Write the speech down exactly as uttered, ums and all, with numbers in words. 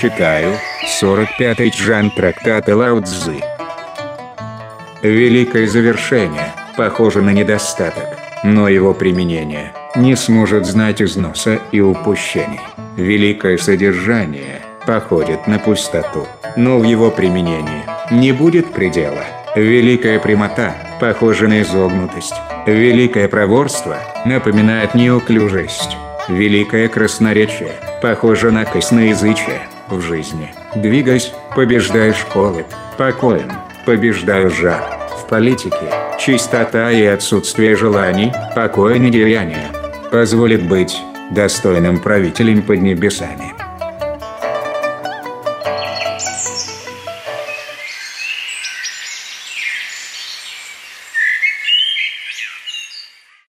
Читаю сорок пятый чжан трактата Лао Цзы. Великое завершение похоже на недостаток, но его применение не сможет знать износа и упущений. Великое содержание походит на пустоту, но в его применении не будет предела. Великая прямота похожа на изогнутость. Великое проворство напоминает неуклюжесть. Великое красноречие похоже на косноязычие. В жизни, двигаясь, побеждаешь холод, покоем, побеждаю жар. В политике, чистота и отсутствие желаний, покоя недеяния, позволит быть достойным правителем под небесами.